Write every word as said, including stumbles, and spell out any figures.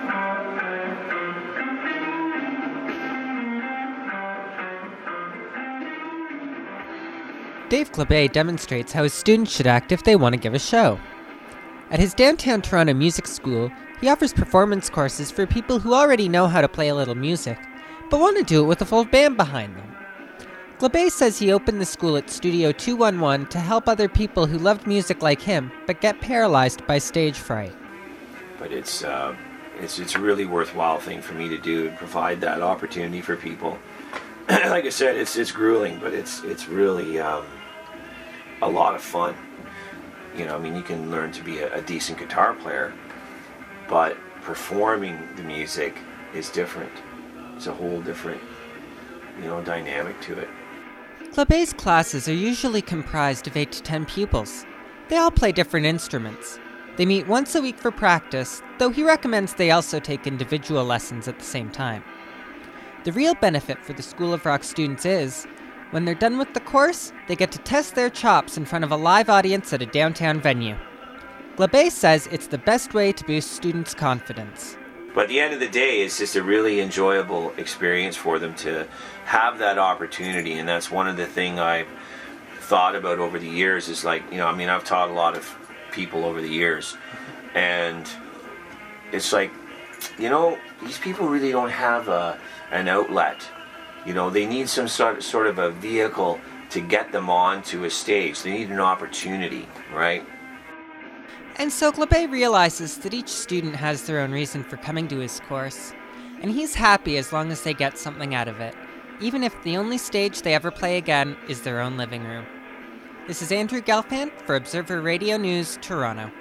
Dave Glabay demonstrates how his students should act if they want to give a show. At his downtown Toronto music school, he offers performance courses for people who already know how to play a little music, but want to do it with a full band behind them. Glabay says he opened the school at Studio two one one to help other people who loved music like him, but get paralyzed by stage fright. But it's, uh, it's, it's a really worthwhile thing for me to do, to provide that opportunity for people. Like I said, it's it's grueling, but it's it's really um, a lot of fun. You know, I mean, you can learn to be a, a decent guitar player, but performing the music is different. It's a whole different, you know, dynamic to it. Glabay's classes are usually comprised of eight to ten pupils. They all play different instruments. They meet once a week for practice, though he recommends they also take individual lessons at the same time. The real benefit for the School of Rock students is, when they're done with the course, they get to test their chops in front of a live audience at a downtown venue. Glabay says it's the best way to boost students' confidence. But at the end of the day, it's just a really enjoyable experience for them to have that opportunity, and that's one of the things I've thought about over the years is like, you know, I mean, I've taught a lot of people over the years, and it's like, you know, these people really don't have a an outlet. You know, they need some sort sort of a vehicle to get them onto a stage. They need an opportunity, right? And so Glabay realizes that each student has their own reason for coming to his course, and he's happy as long as they get something out of it, even if the only stage they ever play again is their own living room. This is Andrew Gelfand for Observer Radio News, Toronto.